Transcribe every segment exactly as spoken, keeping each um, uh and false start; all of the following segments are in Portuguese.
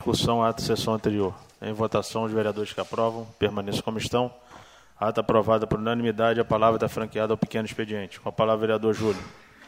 discussão, ata da sessão anterior. Em votação, os vereadores que aprovam, permaneçam como estão. Ata aprovada por unanimidade, a palavra está franqueada ao pequeno expediente. Com a palavra, vereador Júlio.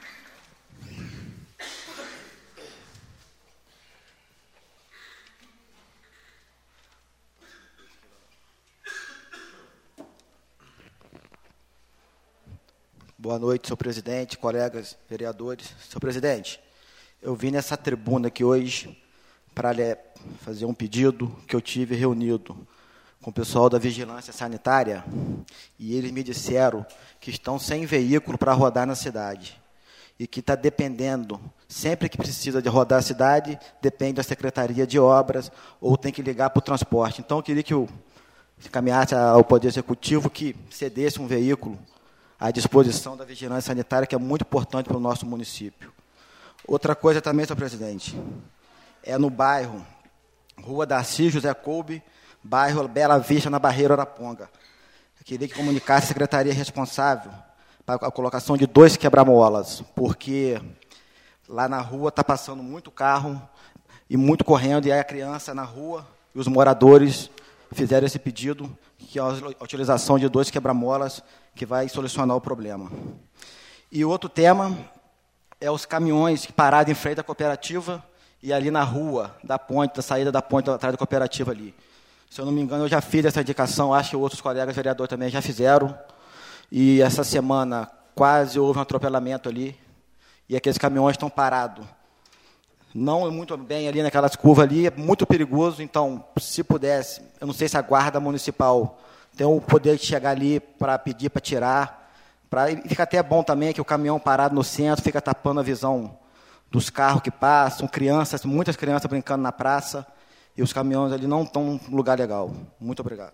Boa noite, senhor presidente, colegas vereadores. Senhor presidente, eu vim nessa tribuna aqui hoje para fazer um pedido que eu tive reunido com o pessoal da Vigilância Sanitária e eles me disseram que estão sem veículo para rodar na cidade e que está dependendo, sempre que precisa de rodar a cidade, depende da Secretaria de Obras ou tem que ligar para o transporte. Então, eu queria que eu encaminhasse ao Poder Executivo que cedesse um veículo à disposição da Vigilância Sanitária, que é muito importante para o nosso município. Outra coisa também, senhor presidente, é no bairro Rua Darcy José Kolbe, bairro Bela Vista, na Barreira Araponga. Eu queria que comunicasse a secretaria responsável para a colocação de dois quebra-molas, porque lá na rua está passando muito carro e muito correndo, e aí a criança na rua e os moradores fizeram esse pedido, que é a utilização de dois quebra-molas, que vai solucionar o problema. E outro tema é os caminhões que pararam em frente à cooperativa e ali na rua da ponte, da saída da ponte atrás da cooperativa ali. Se eu não me engano, eu já fiz essa indicação, acho que outros colegas vereadores também já fizeram, e essa semana quase houve um atropelamento ali, e aqueles caminhões estão parados. Não muito bem ali naquelas curvas ali, é muito perigoso, então, se pudesse, eu não sei se a guarda municipal tem o poder de chegar ali para pedir para tirar, pra, e fica até bom também que o caminhão parado no centro fica tapando a visão dos carros que passam, crianças, muitas crianças brincando na praça, e os caminhões ali não estão num lugar legal. Muito obrigado.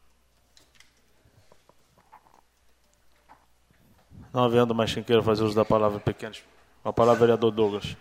Não havendo mais quem queira fazer uso da palavra pequenos. Com a palavra, vereador Douglas.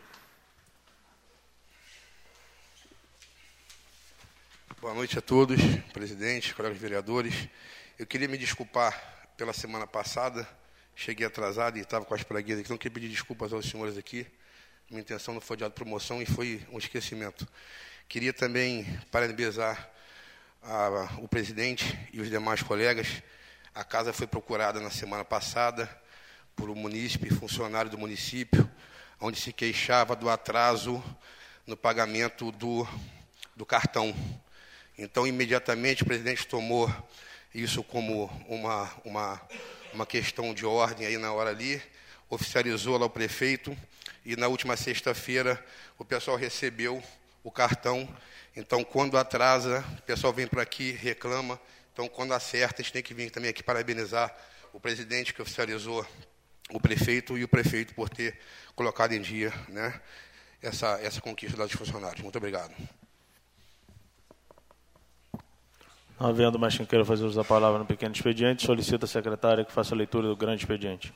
Boa noite a todos, presidente, colegas vereadores. Eu queria me desculpar pela semana passada, cheguei atrasado e estava com as preguiças aqui, então queria pedir desculpas aos senhores aqui. Minha intenção não foi de autopromoção e foi um esquecimento. Queria também parabenizar a, o presidente e os demais colegas. A casa foi procurada na semana passada por um munícipe, funcionário do município, onde se queixava do atraso no pagamento do, do cartão. Então, imediatamente, o presidente tomou isso como uma, uma, uma questão de ordem aí na hora ali, oficializou lá o prefeito, e na última sexta-feira o pessoal recebeu o cartão. Então, quando atrasa, o pessoal vem para aqui, reclama. Então, quando acerta, a gente tem que vir também aqui parabenizar o presidente que oficializou o prefeito e o prefeito por ter colocado em dia, né, essa, essa conquista dos funcionários. Muito obrigado. Não havendo mais quem queira fazer uso da palavra no pequeno expediente, solicita a secretária que faça a leitura do grande expediente.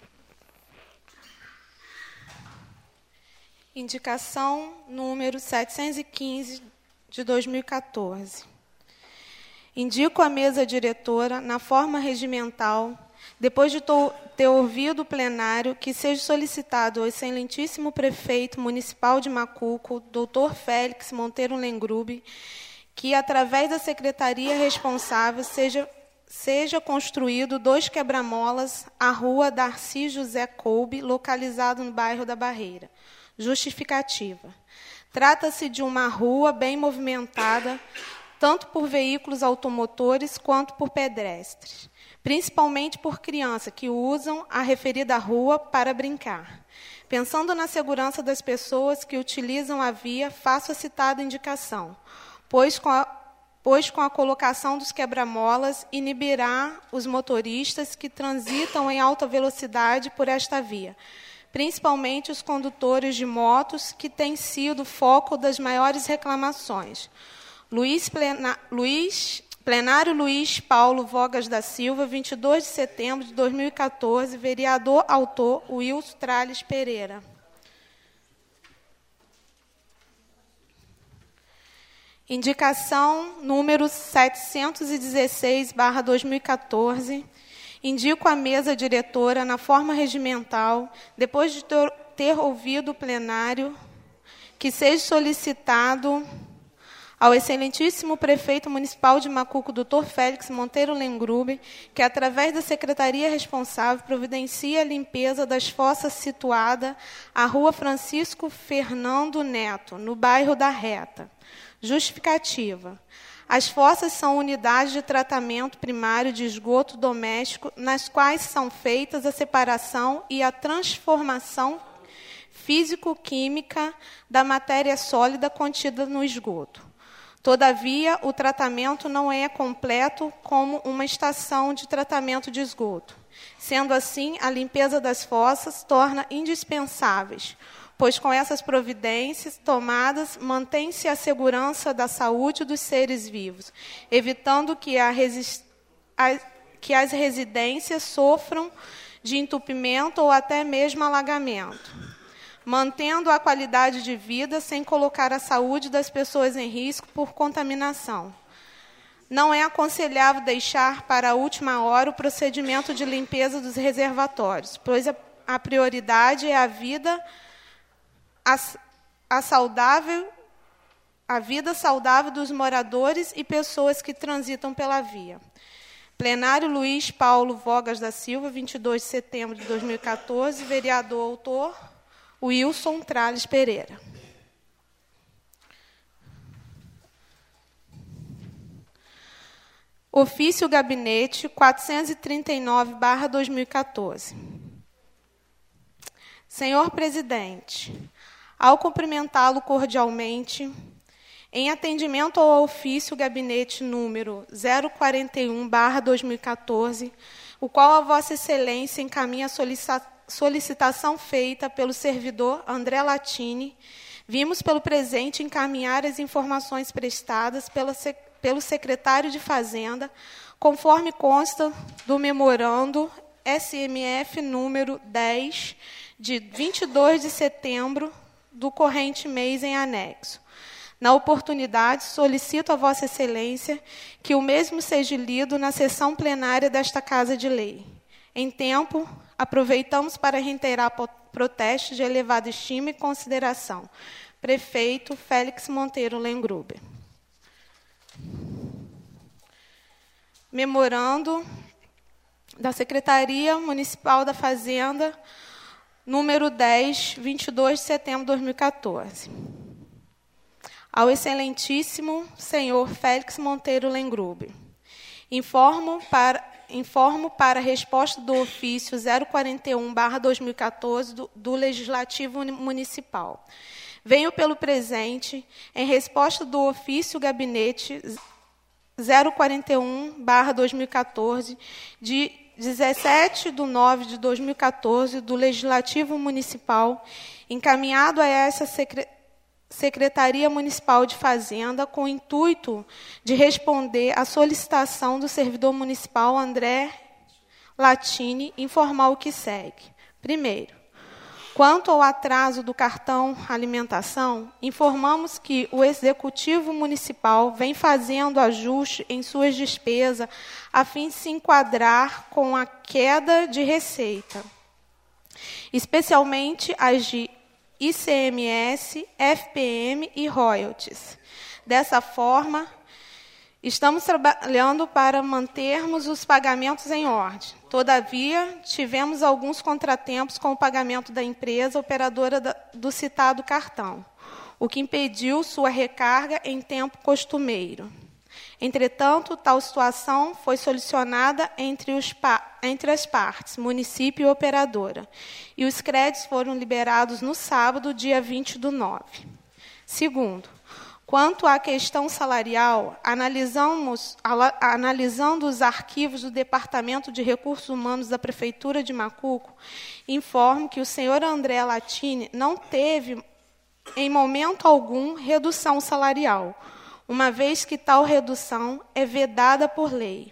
Indicação número setecentos e quinze, de dois mil e quatorze. Indico à mesa diretora, na forma regimental, depois de ter ouvido o plenário, que seja solicitado ao excelentíssimo prefeito municipal de Macuco, doutor Félix Monteiro Lengrube, que, através da secretaria responsável, seja, seja construído dois quebra-molas à rua Darcy José Kolbe, localizado no bairro da Barreira. Justificativa. Trata-se de uma rua bem movimentada, tanto por veículos automotores quanto por pedestres, principalmente por crianças que usam a referida rua para brincar. Pensando na segurança das pessoas que utilizam a via, faço a citada indicação, pois com a, pois com a colocação dos quebra-molas inibirá os motoristas que transitam em alta velocidade por esta via, principalmente os condutores de motos, que têm sido foco das maiores reclamações. Luiz, Plena, Luiz Plenário Luiz Paulo Vogas da Silva, vinte e dois de setembro de dois mil e quatorze, vereador autor Wilson Tralles Pereira. Indicação número setecentos e dezesseis, barra dois mil e quatorze, indico à mesa diretora, na forma regimental, depois de ter ouvido o plenário, que seja solicitado Ao excelentíssimo prefeito municipal de Macuco, doutor Félix Monteiro Lengrube, que, através da secretaria responsável, providencia a limpeza das fossas situada à rua Francisco Fernando Neto, no bairro da Reta. Justificativa. As fossas são unidades de tratamento primário de esgoto doméstico, nas quais são feitas a separação e a transformação físico-química da matéria sólida contida no esgoto. Todavia, o tratamento não é completo como uma estação de tratamento de esgoto. Sendo assim, a limpeza das fossas torna indispensáveis, pois com essas providências tomadas, mantém-se a segurança da saúde dos seres vivos, evitando que, a resist... a... que as residências sofram de entupimento ou até mesmo alagamento, mantendo a qualidade de vida sem colocar a saúde das pessoas em risco por contaminação. Não é aconselhável deixar para a última hora o procedimento de limpeza dos reservatórios, pois a, a prioridade é a vida, a, a, saudável, a vida saudável dos moradores e pessoas que transitam pela via. Plenário Luiz Paulo Vogas da Silva, vinte e dois de setembro de dois mil e quatorze, vereador autor Wilson Trales Pereira. Ofício Gabinete quatrocentos e trinta e nove barra dois mil e quatorze. Senhor Presidente, ao cumprimentá-lo cordialmente, em atendimento ao ofício Gabinete número zero quarenta e um barra dois mil e quatorze, o qual a Vossa Excelência encaminha a solicitação solicitação feita pelo servidor André Latini, vimos pelo presente encaminhar as informações prestadas pela, pelo secretário de Fazenda, conforme consta do memorando S M F número dez, de vinte e dois de setembro do corrente mês em anexo. Na oportunidade, solicito a Vossa Excelência que o mesmo seja lido na sessão plenária desta Casa de Lei. Em tempo, aproveitamos para reiterar protestos de elevada estima e consideração. Prefeito Félix Monteiro Lengrube. Memorando da Secretaria Municipal da Fazenda, número dez, vinte e dois de setembro de dois mil e quatorze. Ao excelentíssimo senhor Félix Monteiro Lengrube, informo para... Informo para a resposta do ofício zero quarenta e um barra dois mil e quatorze do, do Legislativo Municipal. Venho pelo presente, em resposta do ofício Gabinete zero quarenta e um barra dois mil e quatorze, de dezessete de nove de dois mil e quatorze, do Legislativo Municipal, encaminhado a essa Secretaria Secretaria Municipal de Fazenda, com o intuito de responder à solicitação do servidor municipal André Latini, informar o que segue. Primeiro, quanto ao atraso do cartão alimentação, informamos que o Executivo Municipal vem fazendo ajuste em suas despesas a fim de se enquadrar com a queda de receita, especialmente as de I C M S, F P M e royalties. Dessa forma, estamos trabalhando para mantermos os pagamentos em ordem. Todavia, tivemos alguns contratempos com o pagamento da empresa operadora do citado cartão, o que impediu sua recarga em tempo costumeiro. Entretanto, tal situação foi solucionada entre, os entre as partes, município e operadora, e os créditos foram liberados no sábado, dia vinte do nove. Segundo, quanto à questão salarial, analisamos, analisando os arquivos do Departamento de Recursos Humanos da Prefeitura de Macuco, informo que o senhor André Latini não teve, em momento algum, redução salarial, uma vez que tal redução é vedada por lei.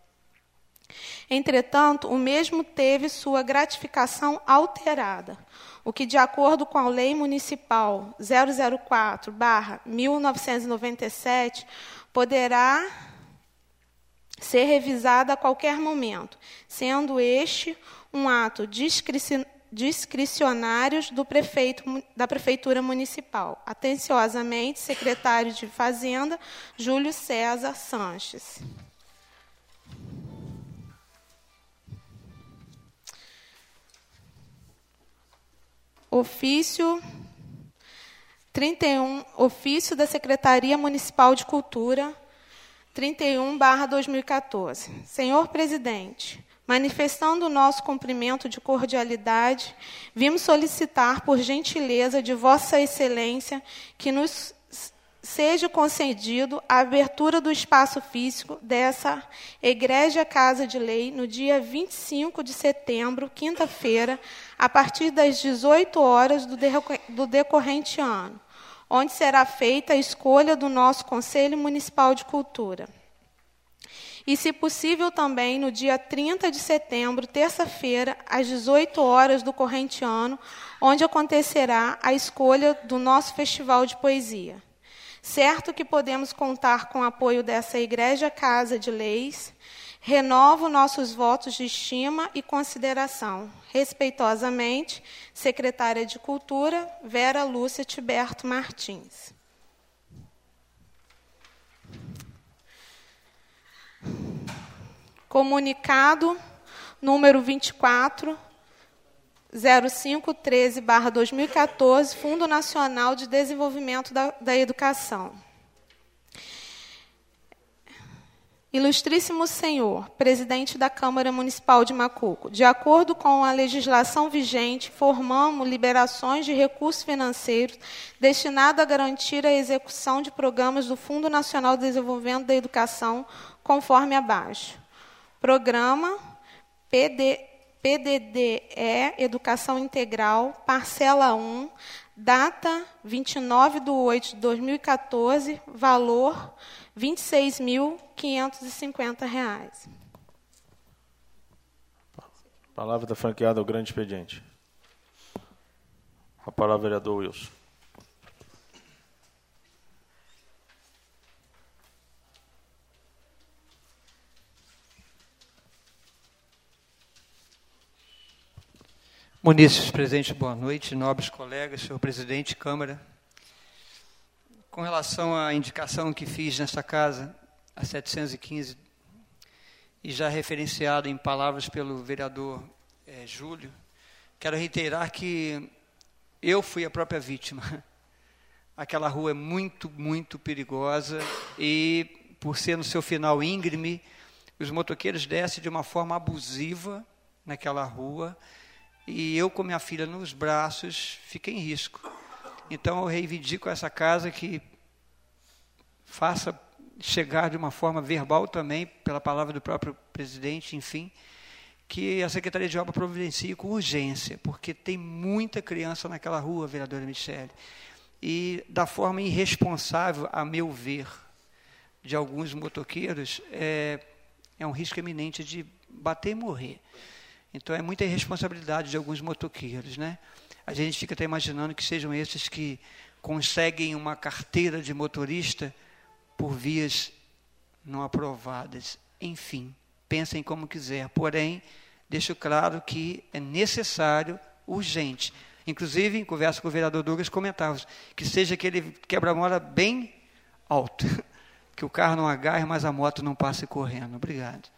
Entretanto, o mesmo teve sua gratificação alterada, o que, de acordo com a Lei Municipal zero zero quatro barra mil novecentos e noventa e sete, poderá ser revisada a qualquer momento, sendo este um ato discricionário discricionários do prefeito, da Prefeitura Municipal. Atenciosamente, secretário de Fazenda, Júlio César Sanches. Ofício trinta e um, ofício da Secretaria Municipal de Cultura, trinta e um barra dois mil e quatorze. Senhor Presidente, manifestando o nosso cumprimento de cordialidade, vimos solicitar, por gentileza de Vossa Excelência, que nos seja concedido a abertura do espaço físico dessa Egrégia Casa de Lei no dia vinte e cinco de setembro, quinta-feira, a partir das dezoito horas do decorrente ano, onde será feita a escolha do nosso Conselho Municipal de Cultura. E, se possível, também no dia trinta de setembro, terça-feira, às dezoito horas do corrente ano, onde acontecerá a escolha do nosso Festival de Poesia. Certo que podemos contar com o apoio dessa Egrégia Casa de Leis, renovo nossos votos de estima e consideração. Respeitosamente, Secretária de Cultura, Vera Lúcia Tiberto Martins. Comunicado número vinte e quatro, zero cinco treze barra dois mil e quatorze, Fundo Nacional de Desenvolvimento da, da Educação. Ilustríssimo Senhor, Presidente da Câmara Municipal de Macuco, de acordo com a legislação vigente, formamos liberações de recursos financeiros destinados a garantir a execução de programas do Fundo Nacional de Desenvolvimento da Educação, conforme abaixo. Programa P D, P D D E Educação Integral, parcela um, data vinte e nove de oito de dois mil e quatorze, valor vinte e seis mil quinhentos e cinquenta reais. Palavra da franqueada ao grande expediente. A palavra, vereador Wilson. Munícipes presentes, boa noite. Nobres colegas, senhor presidente, Câmara. Com relação à indicação que fiz nesta casa, a setecentos e quinze, e já referenciado em palavras pelo vereador é, Júlio, quero reiterar que eu fui a própria vítima. Aquela rua é muito, muito perigosa e, por ser no seu final íngreme, os motoqueiros descem de uma forma abusiva naquela rua, e eu, com minha filha nos braços, fiquei em risco. Então, eu reivindico essa casa que faça chegar de uma forma verbal também, pela palavra do próprio presidente, enfim, que a Secretaria de Obras providencie com urgência, porque tem muita criança naquela rua, vereadora Michele, e da forma irresponsável, a meu ver, de alguns motoqueiros, é, é um risco iminente de bater e morrer. Então, é muita irresponsabilidade de alguns motoqueiros, né? A gente fica até imaginando que sejam esses que conseguem uma carteira de motorista por vias não aprovadas. Enfim, pensem como quiser. Porém, deixo claro que é necessário, urgente. Inclusive, em conversa com o vereador Douglas, comentávamos que seja aquele quebra-mola bem alto, que o carro não agarre, mas a moto não passe correndo. Obrigado.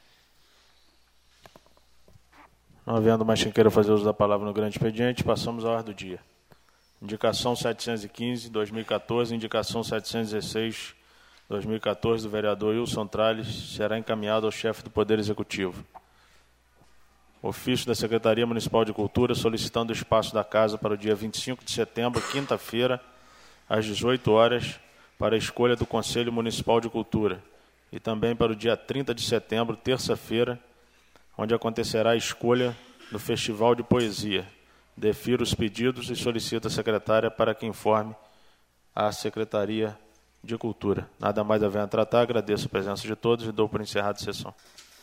Não havendo mais quem queira fazer uso da palavra no grande expediente, passamos à ordem do dia. Indicação setecentos e quinze, dois mil e quatorze, indicação setecentos e dezesseis, dois mil e quatorze, do vereador Wilson Tralles, será encaminhado ao chefe do Poder Executivo. Ofício da Secretaria Municipal de Cultura solicitando o espaço da casa para o dia vinte e cinco de setembro, quinta-feira, às dezoito horas, para a escolha do Conselho Municipal de Cultura, e também para o dia trinta de setembro, terça-feira, onde acontecerá a escolha do Festival de Poesia. Defiro os pedidos e solicito a secretária para que informe a Secretaria de Cultura. Nada mais havendo a tratar, agradeço a presença de todos e dou por encerrada a sessão.